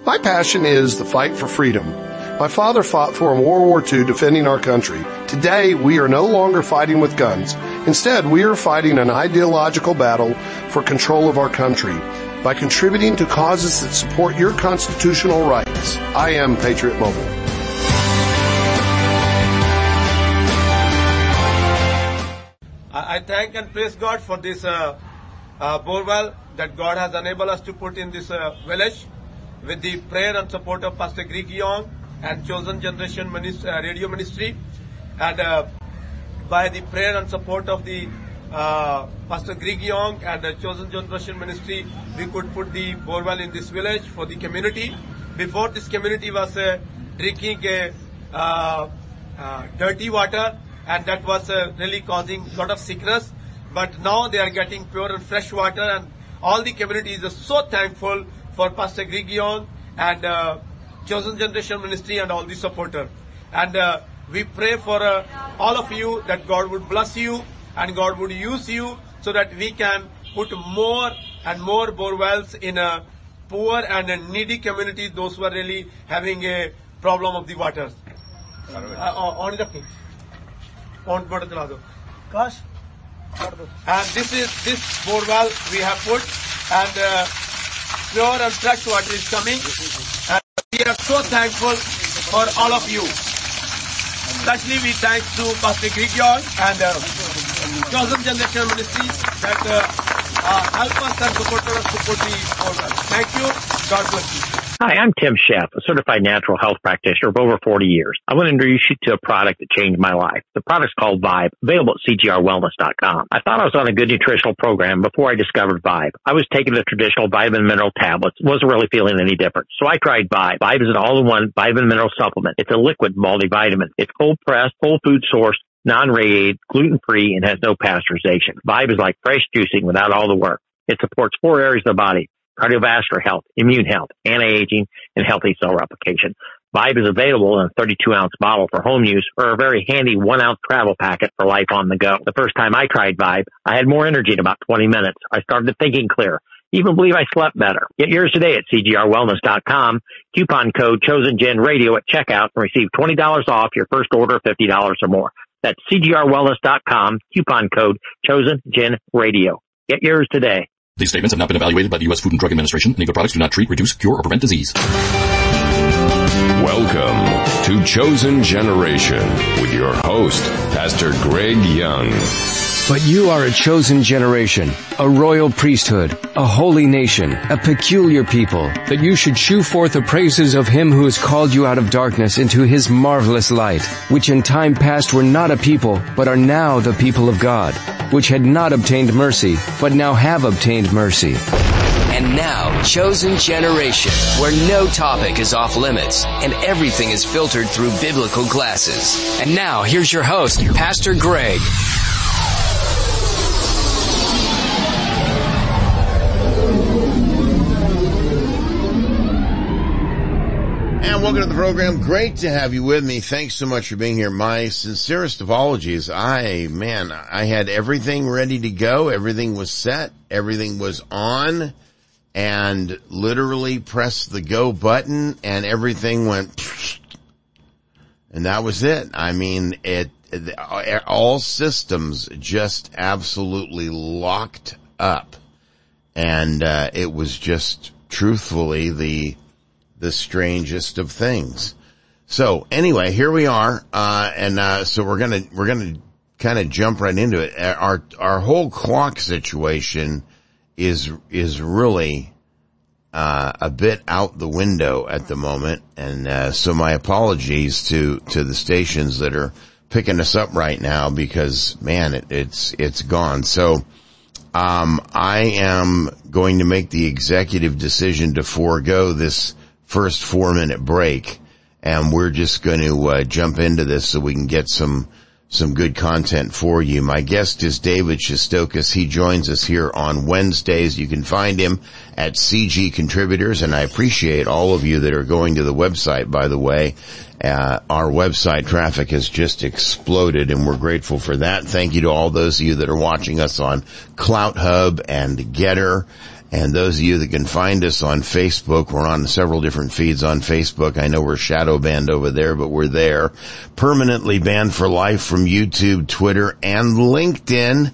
My passion is the fight for freedom. My father fought for in World War II defending our country. Today, we are no longer fighting with guns. Instead, we are fighting an ideological battle for control of our country by contributing to causes that support your constitutional rights. I am Patriot Mobile. I thank and praise God for this borewell that God has enabled us to put in this village with the prayer and support of Pastor Greg Young and Chosen Generation Radio Ministry, and by the prayer and support of the Pastor Greg Young and the Chosen Generation Ministry, we could put the borewell in this village for the community. Before, this community was drinking dirty water, and that was really causing a lot of sickness. But now they are getting pure and fresh water, and all the community is so thankful for Pastor Greg Young and Chosen Generation Ministry and all the supporters. And we pray for all of you that God would bless you and God would use you so that we can put more and more borewells in a poor and needy communities, those who are really having a problem of the water. And this borewell we have put, and pure and fresh water is coming. And we are so thankful for all of you. Especially we thank to Pastor Greg Young and Chosen Generation Ministry that help us and support the borewell. Thank you. God bless you. Hi, I'm Tim Sheff, a certified natural health practitioner of over 40 years. I want to introduce you to a product that changed my life. The product's called Vibe, available at CGRWellness.com. I thought I was on a good nutritional program before I discovered Vibe. I was taking the traditional vitamin mineral tablets, wasn't really feeling any different. So I tried Vibe. Vibe is an all-in-one vitamin mineral supplement. It's a liquid multivitamin. It's cold-pressed, whole food sourced, non-radiated, gluten-free, and has no pasteurization. Vibe is like fresh juicing without all the work. It supports 4 areas of the body: cardiovascular health, immune health, anti-aging, and healthy cell replication. Vibe is available in a 32-ounce bottle for home use or a very handy 1-ounce travel packet for life on the go. The first time I tried Vibe, I had more energy in about 20 minutes. I started thinking clear. Even believe I slept better. Get yours today at CGRWellness.com. Coupon code ChosenGenRadio at checkout and receive $20 off your first order of $50 or more. That's CGRWellness.com. Coupon code ChosenGenRadio. Get yours today. These statements have not been evaluated by the U.S. Food and Drug Administration. Legal products do not treat, reduce, cure, or prevent disease. Welcome to Chosen Generation with your host, Pastor Greg Young. But you are a chosen generation, a royal priesthood, a holy nation, a peculiar people, that you should shew forth the praises of him who has called you out of darkness into his marvelous light, which in time past were not a people, but are now the people of God, which had not obtained mercy, but now have obtained mercy. And now, Chosen Generation, where no topic is off limits and everything is filtered through biblical glasses. And now, here's your host, Pastor Greg. And welcome to the program. Great to have you with me. Thanks so much for being here. My sincerest apologies. I had everything ready to go. Everything was set. Everything was on, and literally pressed the go button and everything went, and that was it. I mean, all systems just absolutely locked up, and it was just truthfully the strangest of things. So anyway, here we are, so we're gonna kind of jump right into it. Our whole clock situation is really a bit out the window at the moment, and so my apologies to the stations that are picking us up right now, because man, it's gone. So I am going to make the executive decision to forego this first 4-minute break, and we're just going to jump into this so we can get some good content for you. My guest is David Shestokas. He joins us here on Wednesdays. You can find him at CG Contributors, and I appreciate all of you that are going to the website, by the way. Our website traffic has just exploded, and we're grateful for that. Thank you to all those of you that are watching us on CloutHub and Getter And those of you that can find us on Facebook, we're on several different feeds on Facebook. I know we're shadow banned over there, but we're there. Permanently banned for life from YouTube, Twitter, and LinkedIn.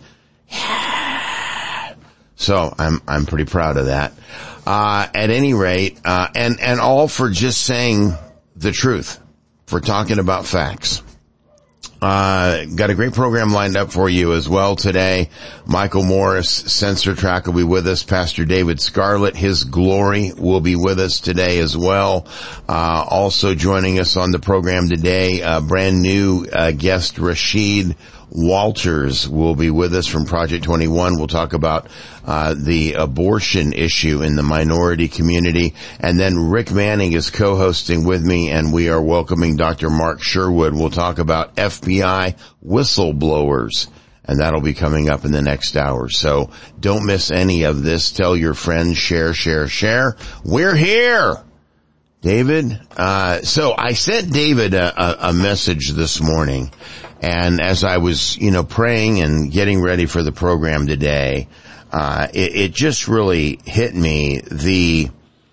So I'm pretty proud of that. At any rate, and all for just saying the truth, for talking about facts. Got a great program lined up for you as well today. Michael Morris, Sensor Track, will be with us. Pastor David Scarlett, His Glory, will be with us today as well. Also joining us on the program today, brand new guest Rashid Walters will be with us from Project 21. We'll talk about the abortion issue in the minority community. And then Rick Manning is co-hosting with me, and we are welcoming Dr. Mark Sherwood. We'll talk about FBI whistleblowers, and that'll be coming up in the next hour. So don't miss any of this. Tell your friends, share. We're here. David, so I sent David a message this morning. And as I was, praying and getting ready for the program today, it just really hit me the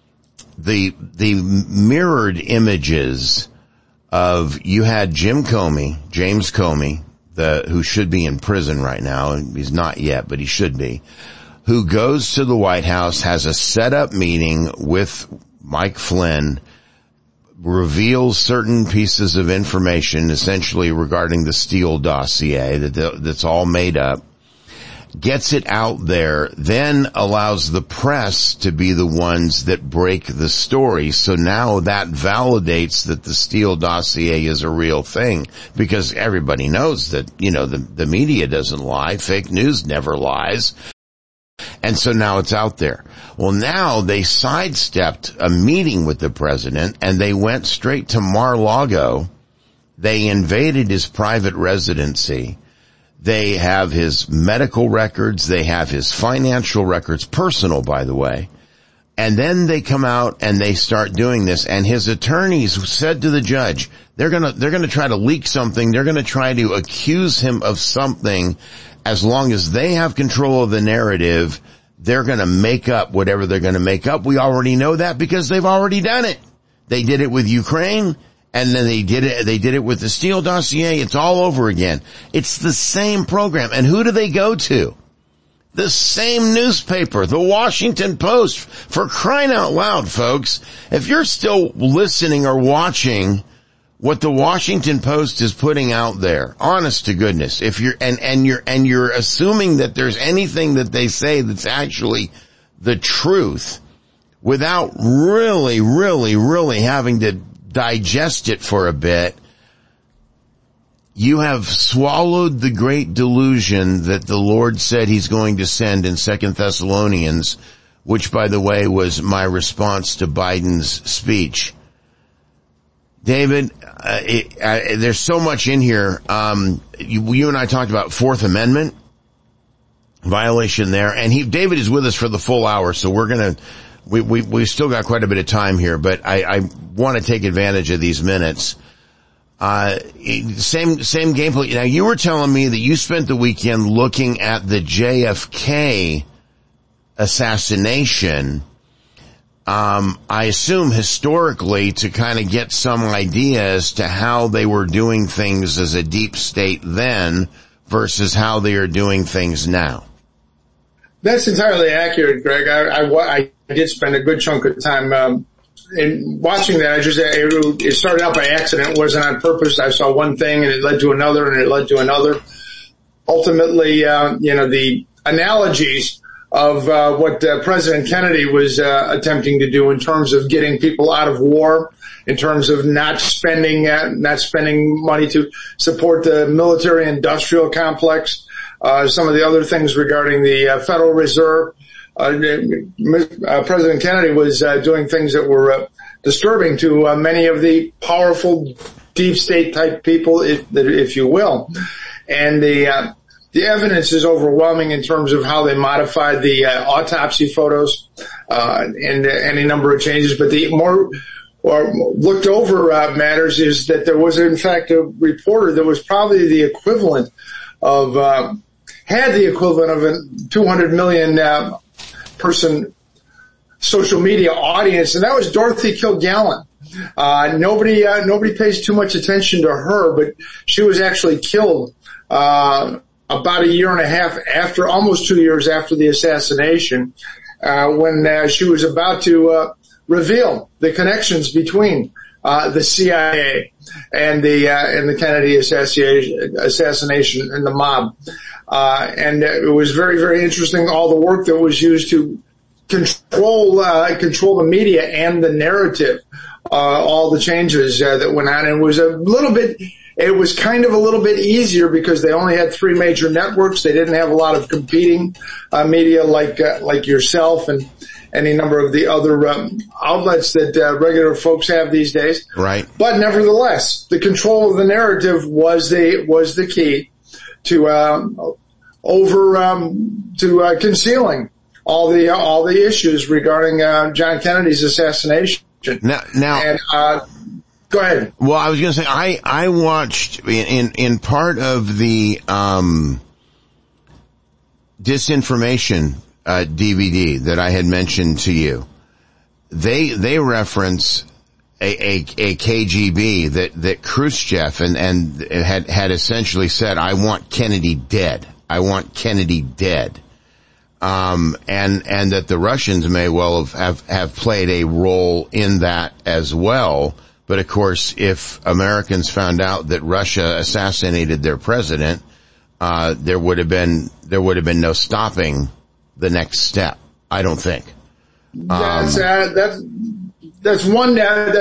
mirrored images of, you had James Comey, who should be in prison right now, and he's not yet, but he should be, who goes to the White House, has a set-up meeting with Mike Flynn, reveals certain pieces of information, essentially regarding the Steele dossier that's all made up, gets it out there, then allows the press to be the ones that break the story. So now that validates that the Steele dossier is a real thing, because everybody knows that, the media doesn't lie. Fake news never lies. And so now it's out there. Well, now they sidestepped a meeting with the president and they went straight to Mar-a-Lago. They invaded his private residency. They have his medical records. They have his financial records, personal, by the way. And then they come out and they start doing this. And his attorneys said to the judge, they're gonna try to leak something. They're gonna try to accuse him of something. As long as they have control of the narrative, they're going to make up whatever they're going to make up. We already know that because they've already done it. They did it with Ukraine, and then they did it with the Steele dossier. It's all over again. It's the same program. And who do they go to? The same newspaper, the Washington Post. For crying out loud, folks. If you're still listening or watching what the Washington Post is putting out there, honest to goodness, if you're, and you're assuming that there's anything that they say that's actually the truth without really having to digest it for a bit, you have swallowed the great delusion that the Lord said he's going to send in 2 Thessalonians, which, by the way, was my response to Biden's speech. David, there's so much in here. You and I talked about Fourth Amendment violation there, and David is with us for the full hour, so we've still got quite a bit of time here, but I want to take advantage of these minutes. Same gameplay. Now, you were telling me that you spent the weekend looking at the JFK assassination. I assume historically to kind of get some idea as to how they were doing things as a deep state then versus how they are doing things now. That's entirely accurate, Greg. I did spend a good chunk of time in watching that. It started out by accident. It wasn't on purpose. I saw one thing and it led to another and it led to another. Ultimately, the analogies of what President Kennedy was attempting to do in terms of getting people out of war, in terms of not spending money to support the military-industrial complex, some of the other things regarding the Federal Reserve. President Kennedy was doing things that were disturbing to many of the powerful deep state type people, if you will, and the evidence is overwhelming in terms of how they modified the autopsy photos and any number of changes. But the more looked over matters is that there was, in fact, a reporter that was probably the equivalent of had the equivalent of $200 million person social media audience, and that was Dorothy Kilgallen. Nobody pays too much attention to her, but she was actually killed, about a year and a half after, almost 2 years after the assassination, when she was about to reveal the connections between the CIA and the Kennedy assassination and the mob. And it was very, very interesting, all the work that was used to control the media and the narrative, all the changes that went on. And it was kind of a little bit easier because they only had 3 major networks. They didn't have a lot of competing media like yourself and any number of the other outlets that regular folks have these days. Right. But nevertheless, the control of the narrative was the key to concealing all the issues regarding John Kennedy's assassination. Now, and go ahead. Well, I was going to say I watched in part of the disinformation DVD that I had mentioned to you. They reference a KGB that Khrushchev and had essentially said, "I want Kennedy dead. I want Kennedy dead." And that the Russians may well have played a role in that as well. But of course, if Americans found out that Russia assassinated their president, there would have been no stopping the next step. I don't think. That's one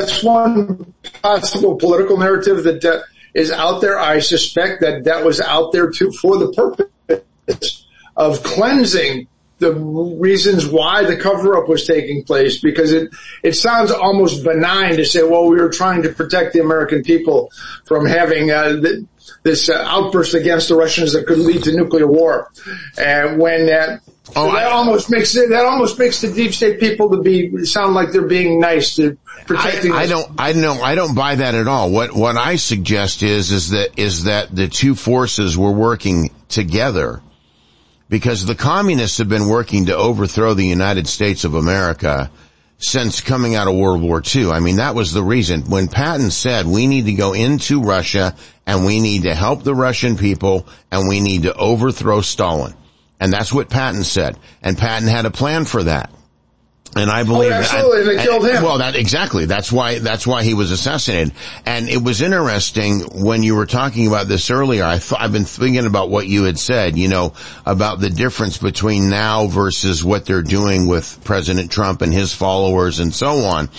possible political narrative that is out there. I suspect that was out there too for the purpose of cleansing the reasons why the cover-up was taking place, because it sounds almost benign to say, well, we were trying to protect the American people from having this outburst against the Russians that could lead to nuclear war. And when that almost makes the deep state people sound like they're being nice to protecting. I don't buy that at all. What I suggest is that the two forces were working together, because the communists have been working to overthrow the United States of America since coming out of World War II. I mean, that was the reason. When Patton said we need to go into Russia and we need to help the Russian people and we need to overthrow Stalin. And that's what Patton said. And Patton had a plan for that. And I believe absolutely, they killed him. Well, exactly. That's why he was assassinated. And it was interesting when you were talking about this earlier. I've been thinking about what you had said, about the difference between now versus what they're doing with President Trump and his followers and so on.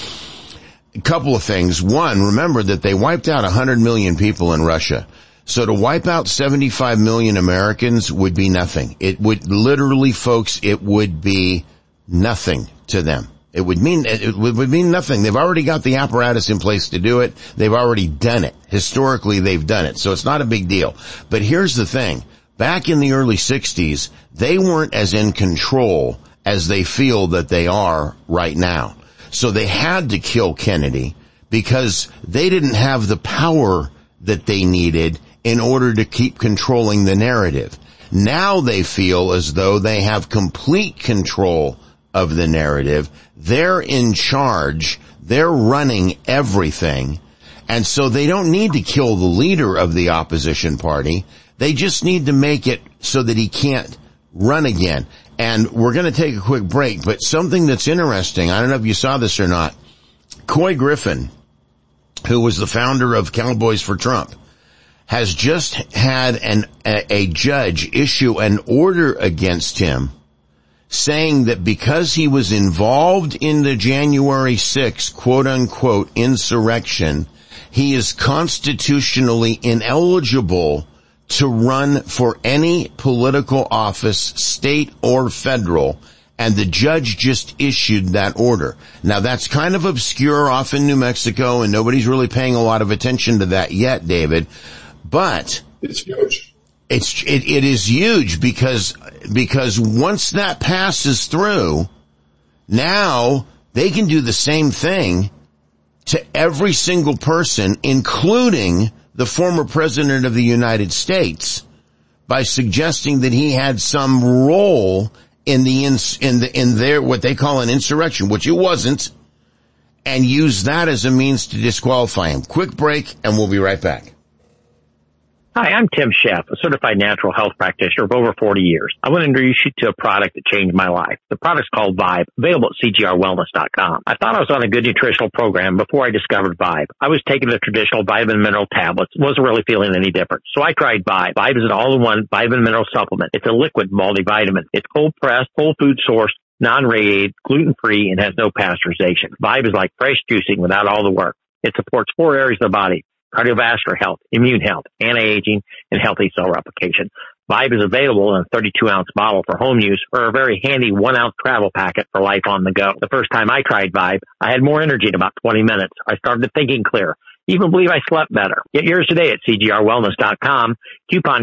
A couple of things. One, remember that they wiped out 100 million people in Russia. So to wipe out 75 million Americans would be nothing. It would literally, folks, it would be nothing to them. It would mean nothing. They've already got the apparatus in place to do it. They've already done it. Historically, they've done it. So it's not a big deal. But here's the thing. Back in the early 60s, they weren't as in control as they feel that they are right now. So they had to kill Kennedy because they didn't have the power that they needed in order to keep controlling the narrative. Now they feel as though they have complete control of the narrative. They're in charge. They're running everything. And so they don't need to kill the leader of the opposition party. They just need to make it so that he can't run again. And we're going to take a quick break, but something that's interesting, I don't know if you saw this or not, Couy Griffin, who was the founder of Cowboys for Trump, has just had a judge issue an order against him saying that because he was involved in the January 6th, quote unquote, insurrection, he is constitutionally ineligible to run for any political office, state or federal. And the judge just issued that order. Now that's kind of obscure off in New Mexico, and nobody's really paying a lot of attention to that yet, David. But it's huge. It is huge because once that passes through, now they can do the same thing to every single person, including the former president of the United States, by suggesting that he had some role in their, what they call an insurrection, which it wasn't, and use that as a means to disqualify him. Quick break, and we'll be right back. Hi, I'm Tim Sheff, a certified natural health practitioner of over 40 years. I want to introduce you to a product that changed my life. The product's called Vibe, available at CGRWellness.com. I thought I was on a good nutritional program before I discovered Vibe. I was taking the traditional vitamin mineral tablets, wasn't really feeling any different. So I tried Vibe. Vibe is an all-in-one vitamin mineral supplement. It's a liquid multivitamin. It's cold-pressed, whole food sourced, non-radiated, gluten-free, and has no pasteurization. Vibe is like fresh juicing without all the work. It supports 4 areas of the body: cardiovascular health, immune health, anti-aging, and healthy cell replication. Vibe is available in a 32-ounce bottle for home use or a very handy 1-ounce travel packet for life on the go. The first time I tried Vibe, I had more energy in about 20 minutes. I started thinking clear. Even believe I slept better. Get yours today at CGRWellness.com. Coupon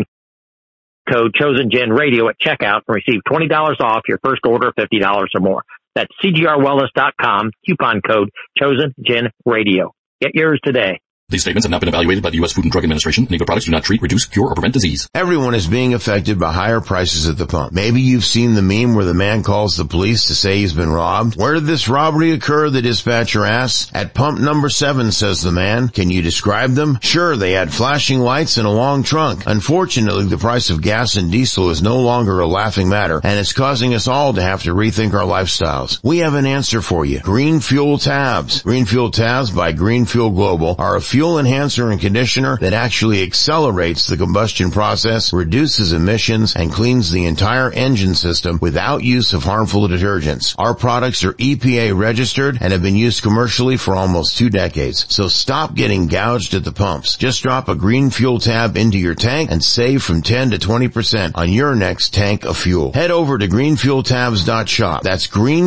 code ChosenGenRadio at checkout and receive $20 off your first order of $50 or more. That's CGRWellness.com. Coupon code ChosenGenRadio. Get yours today. These statements have not been evaluated by the U.S. Food and Drug Administration. Any products do not treat, reduce, cure, or prevent disease. Everyone is being affected by higher prices at the pump. Maybe you've seen the meme where the man calls the police to say he's been robbed. Where did this robbery occur? The dispatcher asks. At pump number 7, says the man. Can you describe them? Sure, they had flashing lights and a long trunk. Unfortunately, the price of gas and diesel is no longer a laughing matter, and it's causing us all to have to rethink our lifestyles. We have an answer for you. Green Fuel Tabs. Green Fuel Tabs by Green Fuel Global are a fuel enhancer and conditioner that actually accelerates the combustion process, reduces emissions, and cleans the entire engine system without use of harmful detergents. Our products are EPA registered and have been used commercially for almost 2 decades. So stop getting gouged at the pumps. Just drop a Green Fuel Tab into your tank and save from 10 to 20% on your next tank of fuel. Head over to greenfueltabs.shop. That's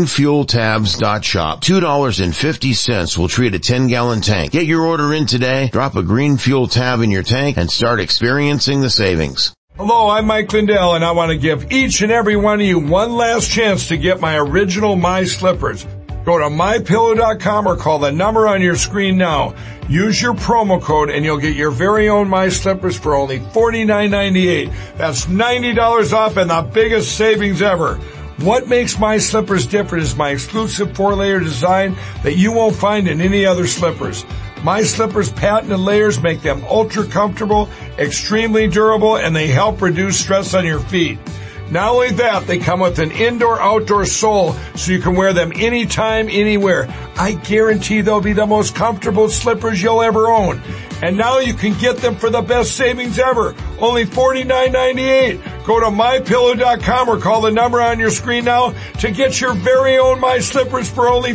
greenfueltabs.shop. $2.50 will treat a 10-gallon tank. Get your order in today. Drop a Green Fuel Tab in your tank and start experiencing the savings. Hello, I'm Mike Lindell, and I want to give each and every one of you one last chance to get my original My Slippers. Go to MyPillow.com or call the number on your screen now. Use your promo code and you'll get your very own My Slippers for only $49.98. That's $90 off and the biggest savings ever. What makes My Slippers different is my exclusive 4-layer design that you won't find in any other slippers. My Slippers' patented layers make them ultra comfortable, extremely durable, and they help reduce stress on your feet. Not only that, they come with an indoor-outdoor sole so you can wear them anytime, anywhere. I guarantee they'll be the most comfortable slippers you'll ever own. And now you can get them for the best savings ever. Only $49.98. Go to MyPillow.com or call the number on your screen now to get your very own My Slippers for only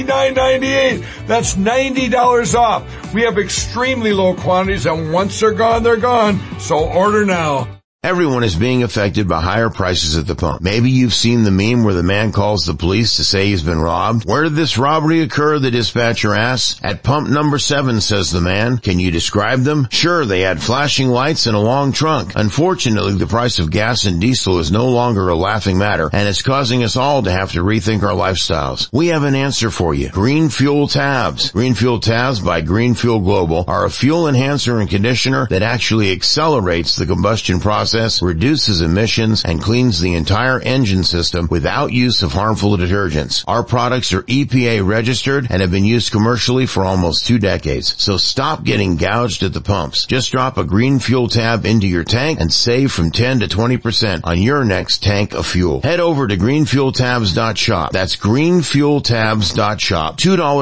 $49.98. That's $90 off. We have extremely low quantities, and once they're gone, they're gone. So order now. Everyone is being affected by higher prices at the pump. Maybe you've seen the meme where the man calls the police to say he's been robbed. Where did this robbery occur? The dispatcher asks. At pump number 7, says the man. Can you describe them? Sure, they had flashing lights and a long trunk. Unfortunately, the price of gas and diesel is no longer a laughing matter, and it's causing us all to have to rethink our lifestyles. We have an answer for you. Green Fuel Tabs. Green Fuel Tabs by Green Fuel Global are a fuel enhancer and conditioner that actually accelerates the combustion process, reduces emissions, and cleans the entire engine system without use of harmful detergents. Our products are EPA registered and have been used commercially for almost 2 decades. So stop getting gouged at the pumps. Just drop a Green Fuel Tab into your tank and save from 10 to 20% on your next tank of fuel. Head over to greenfueltabs.shop. That's greenfueltabs.shop.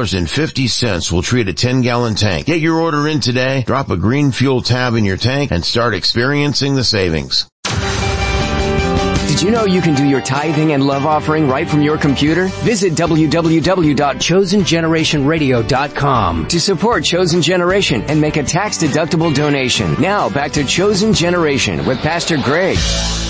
$2.50 will treat a 10-gallon tank. Get your order in today. Drop a Green Fuel Tab in your tank and start experiencing the savings. Did you know you can do your tithing and love offering right from your computer? Visit www.chosengenerationradio.com to support Chosen Generation and make a tax-deductible donation. Now back to Chosen Generation with Pastor Greg.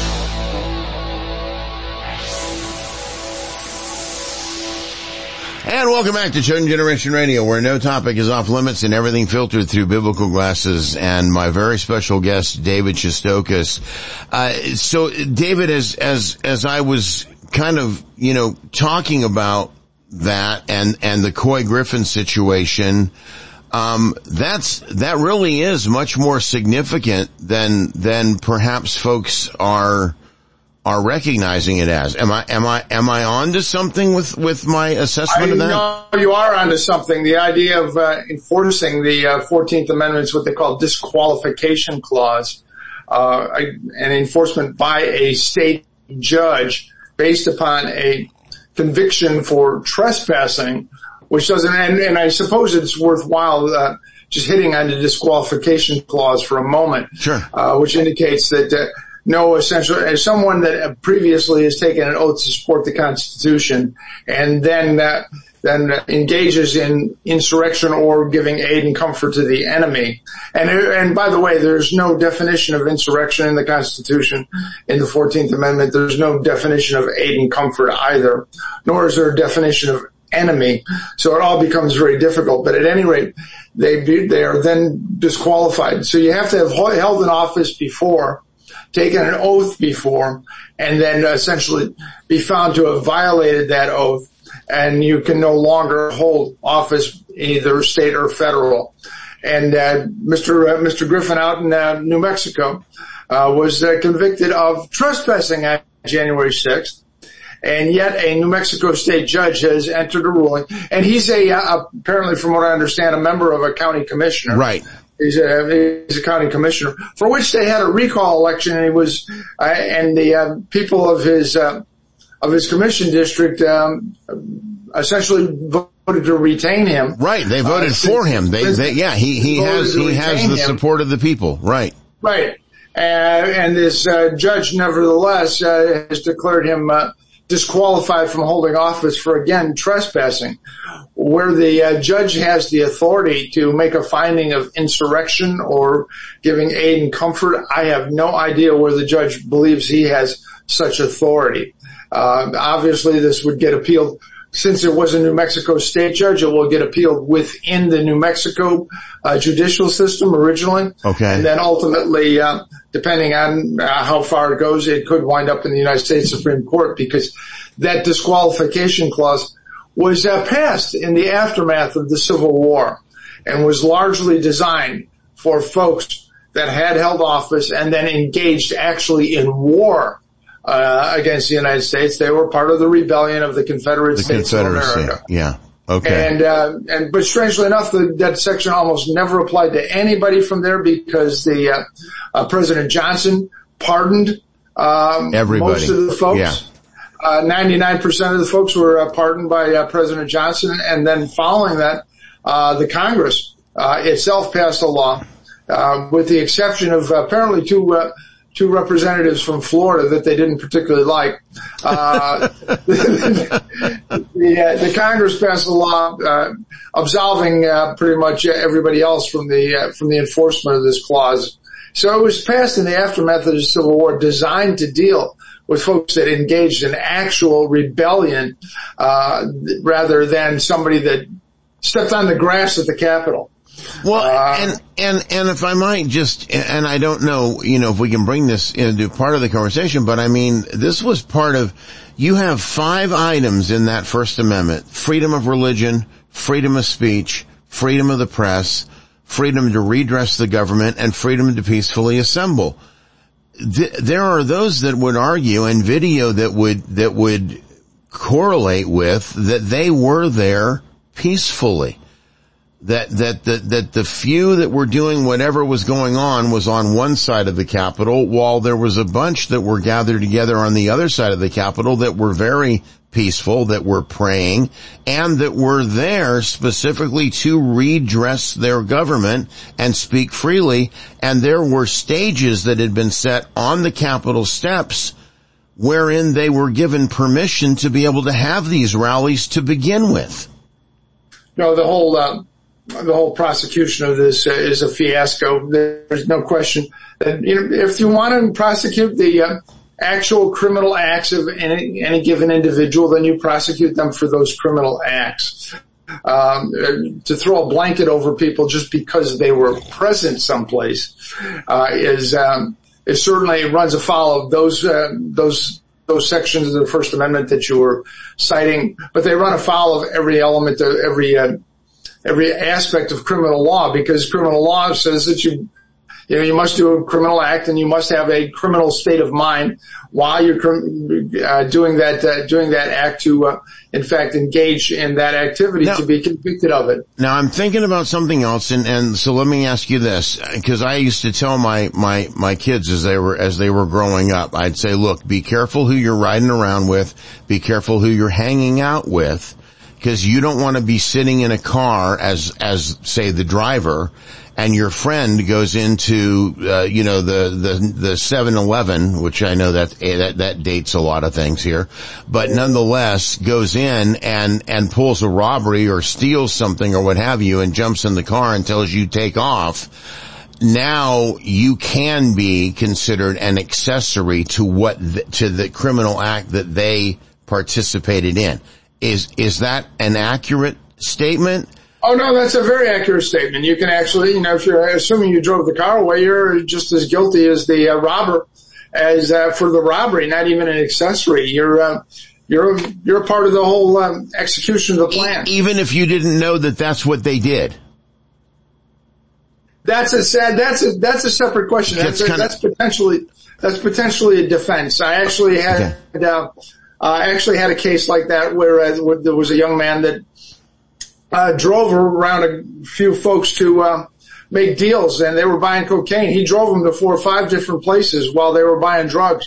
And welcome back to Chosen Generation Radio, where no topic is off limits and everything filtered through biblical glasses. And my very special guest, David Shestokas. So David, as I was kind of, talking about that and the Couy Griffin situation, that really is much more significant than perhaps folks are are recognizing it as. Am I on to something with my assessment of that? No, you are onto something. The idea of enforcing the 14th Amendment is what they call disqualification clause, an enforcement by a state judge based upon a conviction for trespassing, which doesn't, and I suppose it's worthwhile just hitting on the disqualification clause for a moment, sure, which indicates that no essential, as someone that previously has taken an oath to support the Constitution and then engages in insurrection or giving aid and comfort to the enemy. And by the way, there's no definition of insurrection in the Constitution. In the 14th Amendment, there's no definition of aid and comfort either, nor is there a definition of enemy. So it all becomes very difficult. But at any rate, they are then disqualified. So you have to have held an office before, taken an oath before, and then essentially be found to have violated that oath, and you can no longer hold office either state or federal. And Mr. Griffin out in New Mexico was convicted of trespassing on January 6th, and yet a New Mexico state judge has entered a ruling, and he's apparently, from what I understand, a member of a county commissioner. Right. He's a county commissioner, for which they had a recall election, and he was, and the people of his commission district essentially voted to retain him. Right, they voted for him. He has the support of the people. Right. Right, and this judge, nevertheless, has declared him disqualified from holding office for, again, trespassing, where the judge has the authority to make a finding of insurrection or giving aid and comfort. I have no idea where the judge believes he has such authority. Obviously, this would get appealed. Since it was a New Mexico state judge, it will get appealed within the New Mexico judicial system originally. Okay. And then ultimately, depending on how far it goes, it could wind up in the United States Supreme Court, because that disqualification clause was passed in the aftermath of the Civil War and was largely designed for folks that had held office and then engaged actually in war against the United States. They were part of the rebellion of the Confederate States of America. Yeah. Okay. But strangely enough, that section almost never applied to anybody from there, because the President Johnson pardoned everybody. Most of the folks. Yeah. 99% of the folks were pardoned by President Johnson, and then following that, the Congress itself passed a law, with the exception of apparently two representatives from Florida that they didn't particularly like. The Congress passed a law absolving pretty much everybody else from the enforcement of this clause. So it was passed in the aftermath of the Civil War, designed to deal with folks that engaged in actual rebellion, rather than somebody that stepped on the grass at the Capitol. Well, and if I might just, and I don't know, if we can bring this into part of the conversation, but I mean, this was part of, you have 5 items in that First Amendment: freedom of religion, freedom of speech, freedom of the press, freedom to redress the government, and freedom to peacefully assemble. There are those that would argue, and video that would correlate with, that they were there peacefully. That the few that were doing whatever was going on was on one side of the Capitol, while there was a bunch that were gathered together on the other side of the Capitol that were very peaceful, that were praying, and that were there specifically to redress their government and speak freely. And there were stages that had been set on the Capitol steps wherein they were given permission to be able to have these rallies to begin with. No, the whole prosecution of this is a fiasco. There's no question that, if you want to prosecute the actual criminal acts of any given individual, then you prosecute them for those criminal acts. To throw a blanket over people just because they were present someplace is certainly runs afoul of those sections of the First Amendment that you were citing, but they run afoul of every element of every aspect of criminal law, because criminal law says that you must do a criminal act, and you must have a criminal state of mind while you're doing that act to, in fact, engage in that activity to be convicted of it. Now, I'm thinking about something else, and so let me ask you this, because I used to tell my kids as they were growing up, I'd say, look, be careful who you're riding around with, be careful who you're hanging out with, because you don't want to be sitting in a car as say the driver, and your friend goes into the 7-Eleven, which I know that dates a lot of things here, but nonetheless goes in and pulls a robbery or steals something or what have you, and jumps in the car and tells you take off. Now you can be considered an accessory to the criminal act that they participated in. Is that an accurate statement? Oh, no, that's a very accurate statement. You can actually, if you're assuming you drove the car away, you're just as guilty as the robber as for the robbery, not even an accessory. You're a part of the whole execution of the plan. Even if you didn't know that that's what they did. That's a separate question. That's potentially a defense. I actually had a case like that where there was a young man that drove around a few folks to make deals, and they were buying cocaine. He drove them to 4 or 5 different places while they were buying drugs.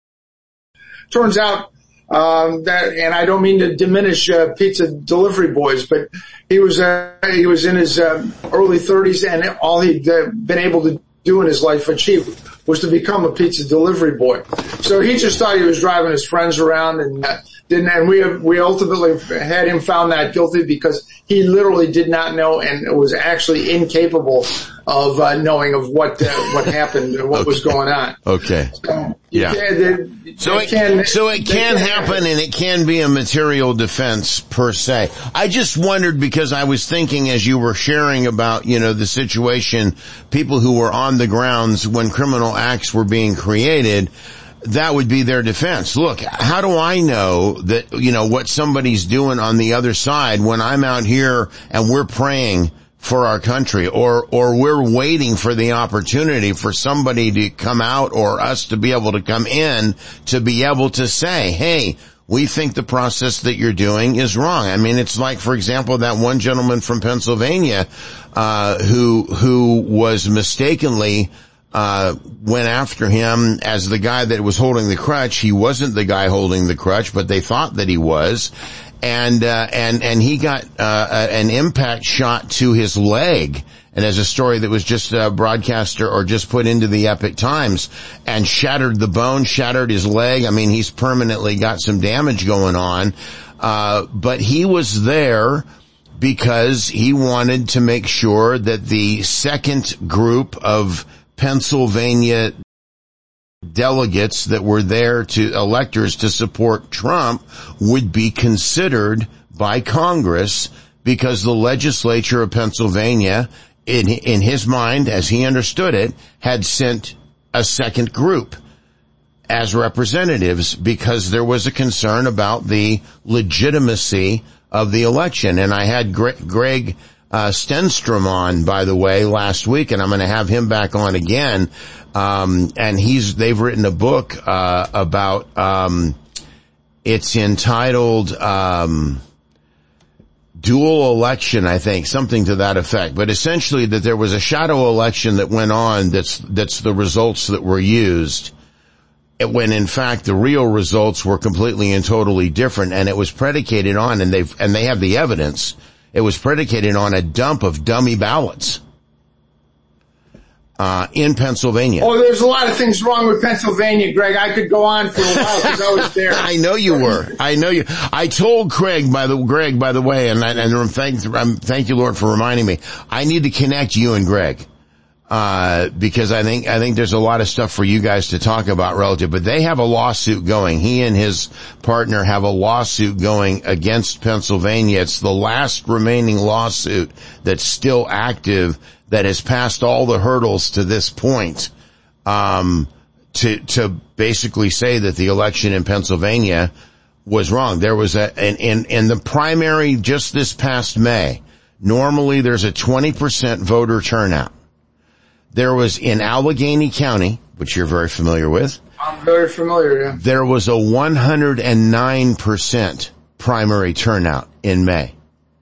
Turns out that, and I don't mean to diminish pizza delivery boys, but he was in his early 30s, and all he'd been able to do in his life, achieve, was to become a pizza delivery boy. So he just thought he was driving his friends around, and we ultimately had him found not guilty because he literally did not know and was actually incapable of knowing of what happened and what was going on. Okay. So it can happen, and it can be a material defense per se. I just wondered, because I was thinking as you were sharing about, the situation, people who were on the grounds when criminal acts were being created, that would be their defense. Look, how do I know that, what somebody's doing on the other side when I'm out here and we're praying for our country, or we're waiting for the opportunity for somebody to come out or us to be able to come in to be able to say, hey, we think the process that you're doing is wrong. I mean, it's like, for example, that one gentleman from Pennsylvania, who was mistakenly went after him as the guy that was holding the crutch. He wasn't the guy holding the crutch, but they thought that he was. And he got, an impact shot to his leg. And as a story that was just broadcast or just put into the Epic Times, and shattered the bone, shattered his leg. I mean, he's permanently got some damage going on. But he was there because he wanted to make sure that the second group of Pennsylvania delegates that were there electors to support Trump would be considered by Congress, because the legislature of Pennsylvania, in his mind, as he understood it, had sent a second group as representatives because there was a concern about the legitimacy of the election. And I had Greg Stenstrom on, by the way, last week, and I'm going to have him back on again. And they've written a book, about, it's entitled, Dual Election, I think, something to that effect. But essentially that there was a shadow election that went on that's the results that were used, when in fact the real results were completely and totally different, and it was predicated on, and they have the evidence, it was predicated on a dump of dummy ballots in Pennsylvania. Oh, there's a lot of things wrong with Pennsylvania, Greg. I could go on for a while because I was there. I know you were. I told Greg, by the way, and thank you, Lord, for reminding me. I need to connect you and Greg, because I think there's a lot of stuff for you guys to talk about relative, but they have a lawsuit going. He and his partner have a lawsuit going against Pennsylvania. It's the last remaining lawsuit that's still active, that has passed all the hurdles to this point, to basically say that the election in Pennsylvania was wrong. There was in the primary just this past May, normally there's a 20% voter turnout. There was in Allegheny County, which you're very familiar with. I'm very familiar, yeah. There was a 109% primary turnout in May.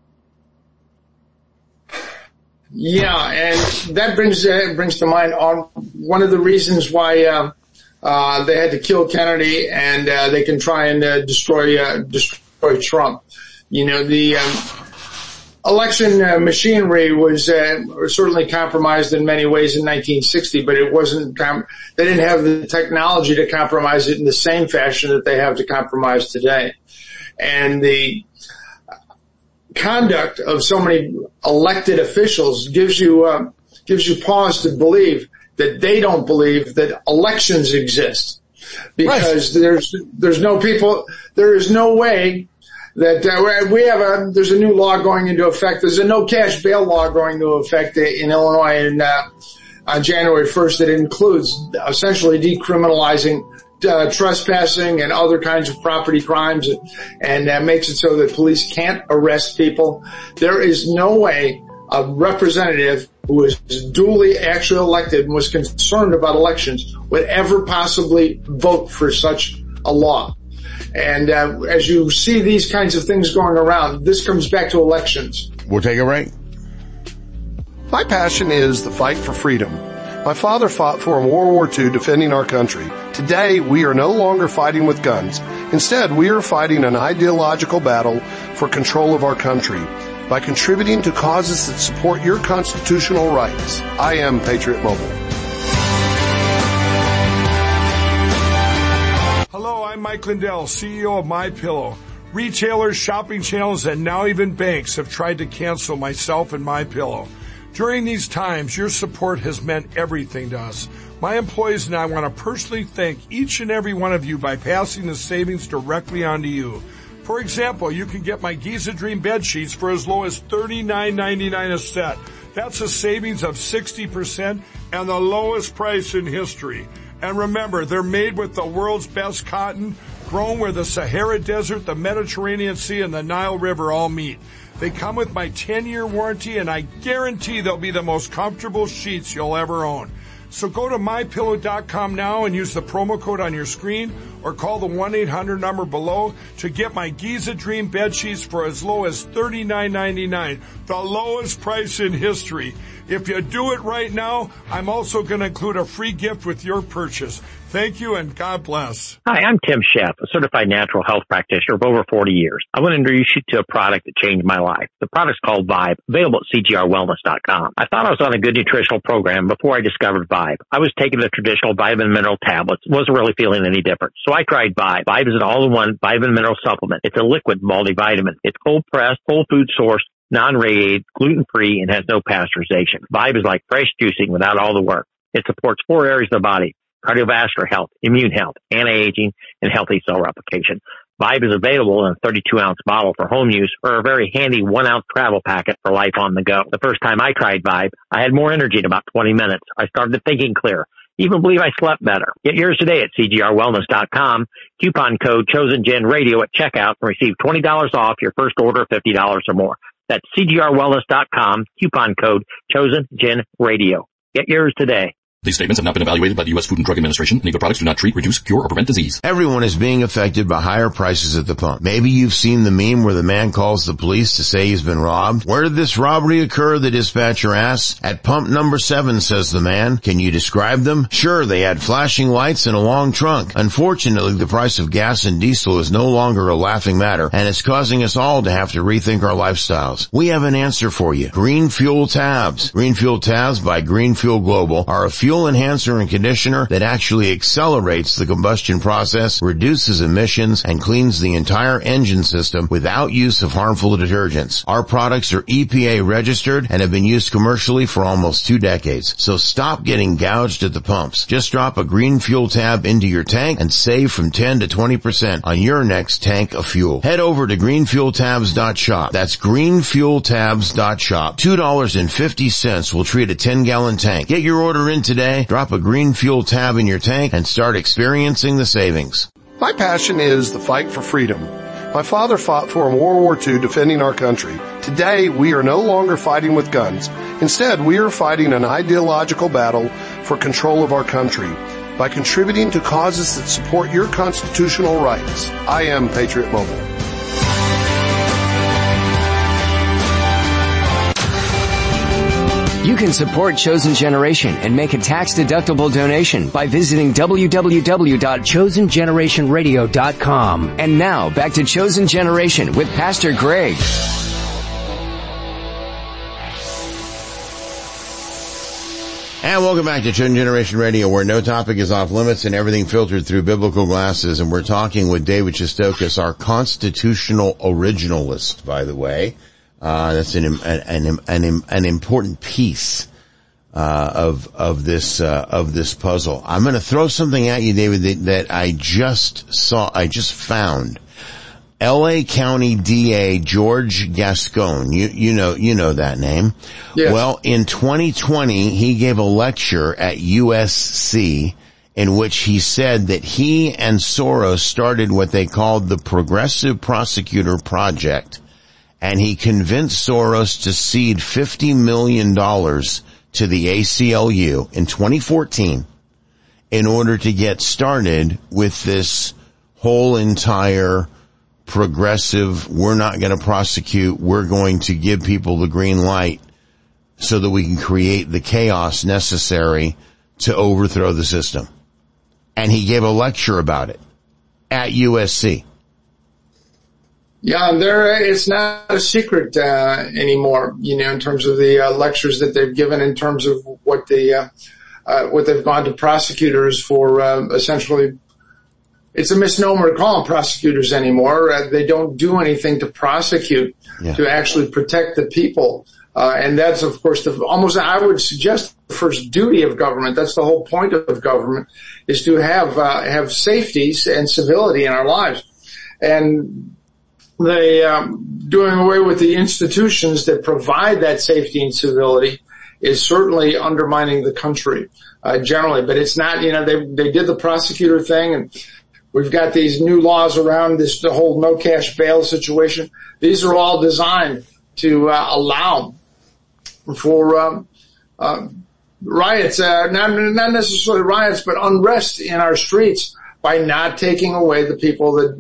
Yeah, and that brings to mind on one of the reasons why they had to kill Kennedy, and they can try and destroy Trump. You know, the election machinery was certainly compromised in many ways in 1960, but it wasn't. They didn't have the technology to compromise it in the same fashion that they have to compromise today, and the conduct of so many elected officials gives you pause to believe that they don't believe that elections exist, because right. there's no people. There is no way that there's a new law going into effect. There's a no cash bail law going into effect in Illinois on January 1st that includes essentially decriminalizing trespassing and other kinds of property crimes, and that makes it so that police can't arrest people. There is no way a representative who was duly actually elected and was concerned about elections would ever possibly vote for such a law. And as you see these kinds of things going around, this comes back to elections. We'll take a break. My passion is the fight for freedom. My father fought for in World War II defending our country. Today, we are no longer fighting with guns. Instead, we are fighting an ideological battle for control of our country by contributing to causes that support your constitutional rights. I am Patriot Mobile. Hello, I'm Mike Lindell, CEO of MyPillow. Retailers, shopping channels, and now even banks have tried to cancel myself and MyPillow. During these times, your support has meant everything to us. My employees and I want to personally thank each and every one of you by passing the savings directly on to you. For example, you can get my Giza Dream bed sheets for as low as $39.99 a set. That's a savings of 60% and the lowest price in history. And remember, they're made with the world's best cotton, grown where the Sahara Desert, the Mediterranean Sea, and the Nile River all meet. They come with my 10-year warranty, and I guarantee they'll be the most comfortable sheets you'll ever own. So go to MyPillow.com now and use the promo code on your screen, or call the 1-800 number below to get my Giza Dream bed sheets for as low as $39.99, the lowest price in history. If you do it right now, I'm also going to include a free gift with your purchase. Thank you, and God bless. Hi, I'm Tim Sheff, a certified natural health practitioner of over 40 years. I want to introduce you to a product that changed my life. The product's called Vibe, available at CGRWellness.com. I thought I was on a good nutritional program before I discovered Vibe. I was taking the traditional vitamin mineral tablets, wasn't really feeling any different. So I tried Vibe. Vibe is an all-in-one vitamin mineral supplement. It's a liquid multivitamin. It's cold-pressed, whole food sourced, non-radiated, gluten-free, and has no pasteurization. Vibe is like fresh juicing without all the work. It supports 4 areas of the body: cardiovascular health, immune health, anti-aging, and healthy cell replication. Vibe is available in a 32-ounce bottle for home use, or a very handy 1-ounce travel packet for life on the go. The first time I tried Vibe, I had more energy in about 20 minutes. I started thinking clear. Even believe I slept better. Get yours today at CGRWellness.com. Coupon code ChosenGenRadio at checkout and receive $20 off your first order of $50 or more. That's CGRWellness.com. Coupon code ChosenGenRadio. Get yours today. These statements have not been evaluated by the U.S. Food and Drug Administration. Any of the products do not treat, reduce, cure, or prevent disease. Everyone is being affected by higher prices at the pump. Maybe you've seen the meme where the man calls the police to say he's been robbed. Where did this robbery occur? The dispatcher asks. At pump number 7, says the man. Can you describe them? Sure, they had flashing lights and a long trunk. Unfortunately, the price of gas and diesel is no longer a laughing matter, and it's causing us all to have to rethink our lifestyles. We have an answer for you. Green Fuel Tabs. Green Fuel Tabs by Green Fuel Global are a fuel enhancer and conditioner that actually accelerates the combustion process, reduces emissions, and cleans the entire engine system without use of harmful detergents. Our products are EPA registered and have been used commercially for almost 2 decades. So stop getting gouged at the pumps. Just drop a Green Fuel Tab into your tank and save from 10 to 20% on your next tank of fuel. Head over to greenfueltabs.shop. That's greenfueltabs.shop. $2.50 will treat a 10-gallon tank. Get your order in today. Drop a Green Fuel Tab in your tank and start experiencing the savings. My passion is the fight for freedom. My father fought for in World War II defending our country. Today, we are no longer fighting with guns. Instead, we are fighting an ideological battle for control of our country by contributing to causes that support your constitutional rights. I am Patriot Mobile. You can support Chosen Generation and make a tax-deductible donation by visiting www.chosengenerationradio.com. And now, back to Chosen Generation with Pastor Greg. And welcome back to Chosen Generation Radio, where no topic is off limits and everything filtered through biblical glasses. And we're talking with David Shestokas, our constitutional originalist, by the way. That's an important piece, of this puzzle. I'm going to throw something at you, David, that I just found. L.A. County DA George Gascon, you know that name. Yes. Well, in 2020, he gave a lecture at USC in which he said that he and Soros started what they called the Progressive Prosecutor Project. And he convinced Soros to cede $50 million to the ACLU in 2014 in order to get started with this whole entire progressive, we're not going to prosecute, we're going to give people the green light so that we can create the chaos necessary to overthrow the system. And he gave a lecture about it at USC. Yeah, it's not a secret anymore, in terms of the lectures that they've given, in terms of what they've gone to prosecutors for. Essentially, it's a misnomer to call them prosecutors anymore. They don't do anything to prosecute, to actually protect the people. And that's, of course, I would suggest the first duty of government. That's the whole point of government, is to have safeties and civility in our lives. And they doing away with the institutions that provide that safety and civility is certainly undermining the country generally. But it's not, they did the prosecutor thing, and we've got these new laws around the whole no cash bail situation. These are all designed to allow for riots, not necessarily riots, but unrest in our streets, by not taking away the people that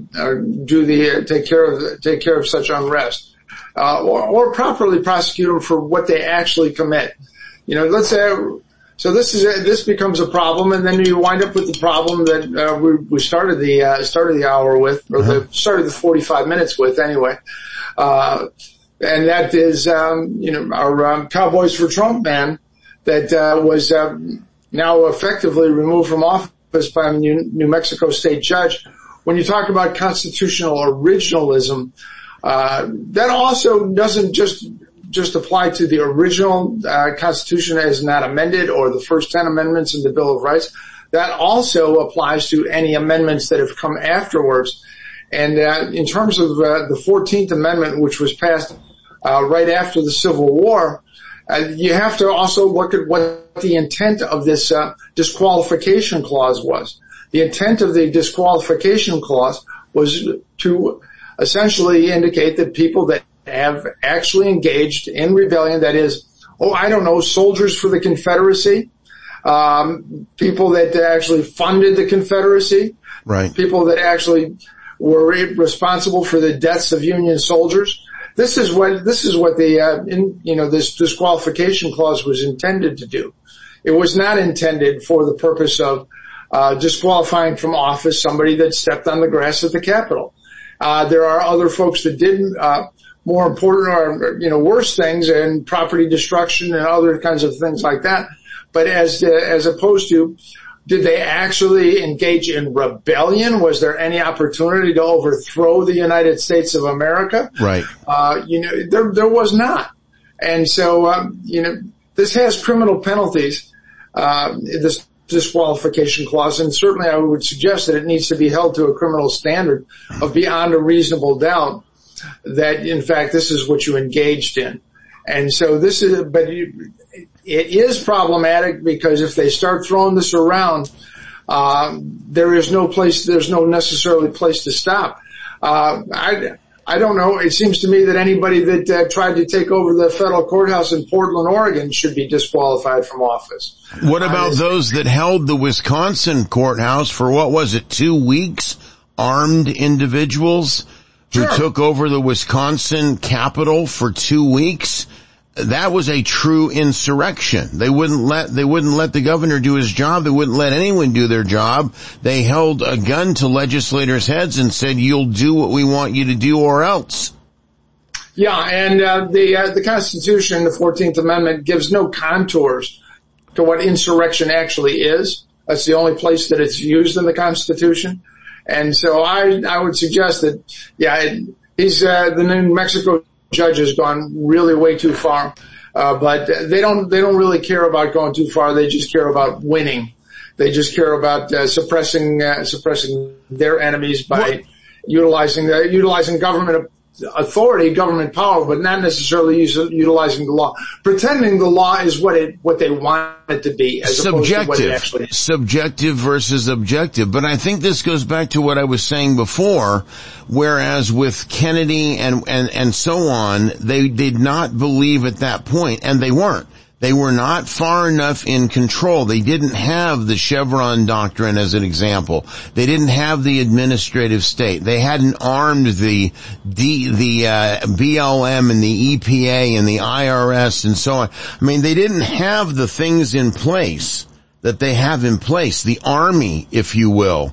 take care of such unrest, or properly prosecute them for what they actually commit. Let's say, so this becomes a problem, and then you wind up with the problem that we started the hour with, or started the 45 minutes with anyway, and that is our Cowboys for Trump man that was now effectively removed from office by a New Mexico state judge. When you talk about constitutional originalism, that also doesn't just apply to the original Constitution as not amended, or the first 10 amendments in the Bill of Rights. That also applies to any amendments that have come afterwards. And in terms of the 14th Amendment, which was passed right after the Civil War, you have to also look at what the intent of this disqualification clause was. The intent of the disqualification clause was to essentially indicate that people that have actually engaged in rebellion, that is, soldiers for the Confederacy, people that actually funded the Confederacy, right? People that actually were responsible for the deaths of Union soldiers. This is what this disqualification clause was intended to do. It was not intended for the purpose of disqualifying from office somebody that stepped on the grass at the Capitol. There are other folks that did more important or worse things, and property destruction and other kinds of things like that. But as opposed to, did they actually engage in rebellion? Was there any opportunity to overthrow the United States of America? Right. There was not. And so, this has criminal penalties, this disqualification clause, and certainly I would suggest that it needs to be held to a criminal standard of beyond a reasonable doubt that, in fact, this is what you engaged in. And so it is problematic, because if they start throwing this around, there's no necessarily place to stop. I don't know. It seems to me that anybody that tried to take over the federal courthouse in Portland, Oregon should be disqualified from office. What about those that held the Wisconsin courthouse for, what was it, 2 weeks? Armed individuals who took over the Wisconsin Capitol for 2 weeks? That was a true insurrection. They wouldn't let the governor do his job. They wouldn't let anyone do their job. They held a gun to legislators' heads and said, "You'll do what we want you to do or else." Yeah, and the Constitution, the 14th Amendment, gives no contours to what insurrection actually is. That's the only place that it's used in the Constitution. And so I would suggest that, the New Mexico judge has gone really way too far. But they don't really care about going too far. They just care about winning. They just care about suppressing their enemies by utilizing government authority, government power, but not necessarily utilizing the law. Pretending the law is what they want it to be, as opposed to what it actually is. Subjective versus objective. But I think this goes back to what I was saying before, whereas with Kennedy and so on, they did not believe at that point, and they weren't. They were not far enough in control. They didn't have the Chevron doctrine as an example. They didn't have the administrative state. They hadn't armed the BLM and the EPA and the IRS and so on. I mean, they didn't have the things in place that they have in place, the army, if you will.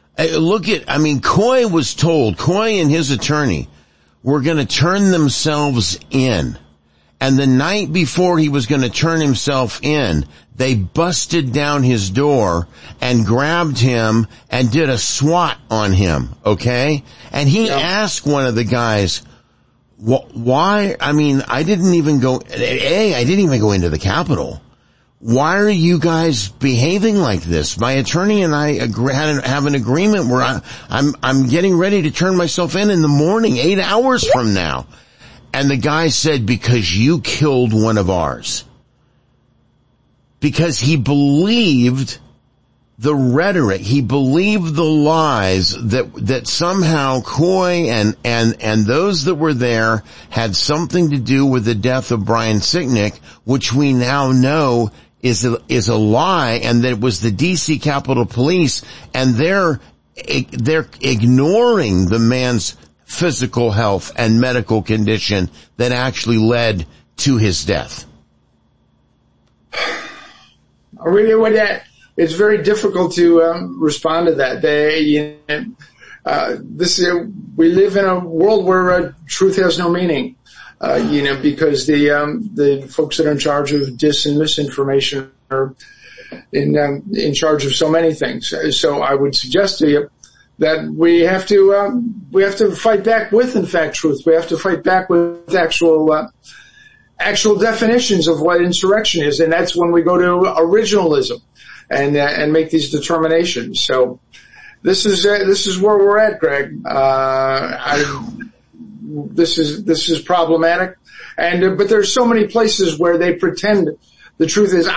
Coy was told, Coy and his attorney were going to turn themselves in. And the night before he was going to turn himself in, they busted down his door and grabbed him and did a SWAT on him, okay? And he asked one of the guys, why? I mean, I didn't even go into the Capitol. Why are you guys behaving like this? My attorney and I have an agreement where I'm getting ready to turn myself in the morning, 8 hours from now. And the guy said, because you killed one of ours. Because he believed the rhetoric, he believed the lies that somehow Coy and those that were there had something to do with the death of Brian Sicknick, which we now know is a lie, and that it was the DC Capitol Police, and they're ignoring the man's physical health and medical condition that actually led to his death. Really, it's very difficult to respond to that. We live in a world where truth has no meaning. Because the folks that are in charge of dis and misinformation are in charge of so many things. So I would suggest to you that we have to fight back with, in fact, truth. We have to fight back with actual definitions of what insurrection is, and that's when we go to originalism and make these determinations. So this is where we're at, Greg. This is problematic, but there's so many places where they pretend the truth is.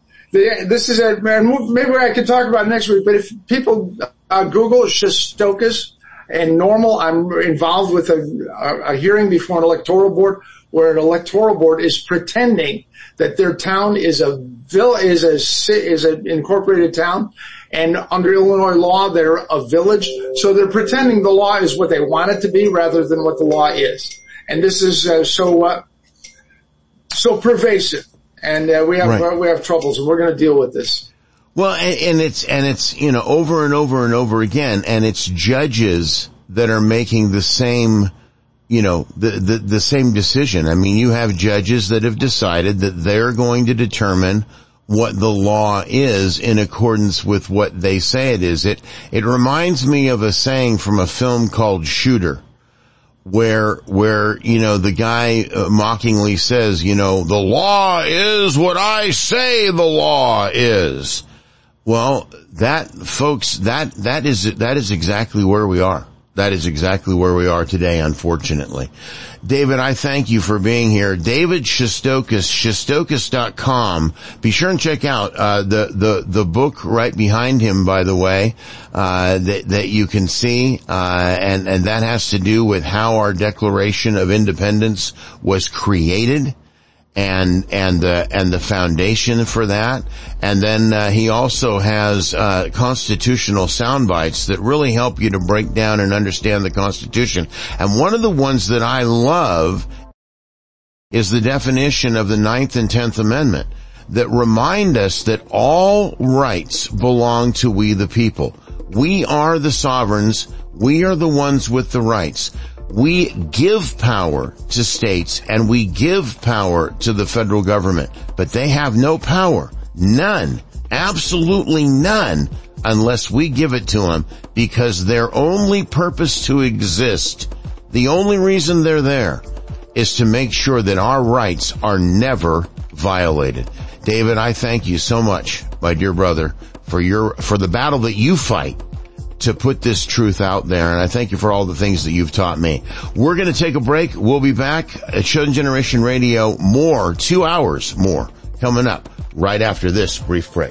Maybe I could talk about it next week, but if people Google Shestokas and normal, I'm involved with a hearing before an electoral board where an electoral board is pretending that their town is an incorporated town, and under Illinois law they're a village. So they're pretending the law is what they want it to be rather than what the law is. And this is so pervasive, and we have troubles, and we're going to deal with this. Well, and it's over and over and over again, and it's judges that are making the same, the same decision. I mean, you have judges that have decided that they're going to determine what the law is in accordance with what they say it is. It reminds me of a saying from a film called Shooter, where the guy mockingly says, the law is what I say the law is. Well, that is exactly where we are. That is exactly where we are today, unfortunately. David, I thank you for being here. David Shestokas, Shestokas.com. Be sure and check out, the book right behind him, by the way, that you can see, and that has to do with how our Declaration of Independence was created. And the foundation for that. And then, he also has, constitutional sound bites that really help you to break down and understand the Constitution. And one of the ones that I love is the definition of the 9th and 10th Amendment that remind us that all rights belong to we the people. We are the sovereigns. We are the ones with the rights. We give power to states and we give power to the federal government, but they have no power. None. Absolutely none unless we give it to them, because their only purpose to exist, the only reason they're there, is to make sure that our rights are never violated. David, I thank you so much, my dear brother, for the battle that you fight to put this truth out there, and I thank you for all the things that you've taught me. We're going to take a break. We'll be back at Chosen Generation Radio. 2 hours more coming up right after this brief break.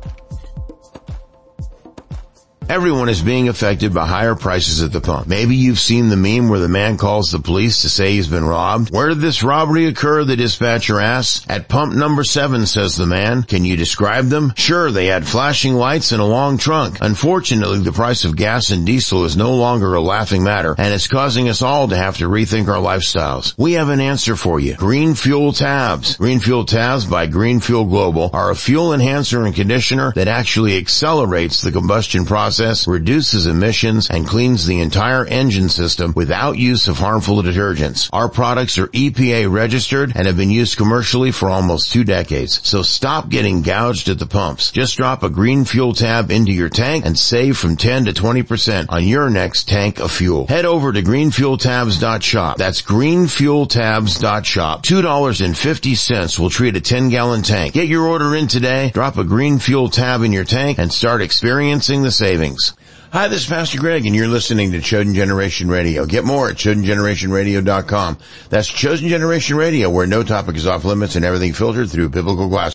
Everyone is being affected by higher prices at the pump. Maybe you've seen the meme where the man calls the police to say he's been robbed. Where did this robbery occur? The dispatcher asks. At pump number 7, says the man. Can you describe them? Sure, they had flashing lights and a long trunk. Unfortunately, the price of gas and diesel is no longer a laughing matter, and it's causing us all to have to rethink our lifestyles. We have an answer for you. Green Fuel Tabs. Green Fuel Tabs by Green Fuel Global are a fuel enhancer and conditioner that actually accelerates the combustion process, reduces emissions, and cleans the entire engine system without use of harmful detergents. Our products are EPA registered and have been used commercially for almost 2 decades. So stop getting gouged at the pumps. Just drop a Green Fuel Tab into your tank and save from 10 to 20% on your next tank of fuel. Head over to greenfueltabs.shop. That's greenfueltabs.shop. $2.50 will treat a 10-gallon tank. Get your order in today, drop a Green Fuel Tab in your tank, and start experiencing the savings. Hi, this is Pastor Greg, and you're listening to Chosen Generation Radio. Get more at ChosenGenerationRadio.com. That's Chosen Generation Radio, where no topic is off limits and everything filtered through biblical glass.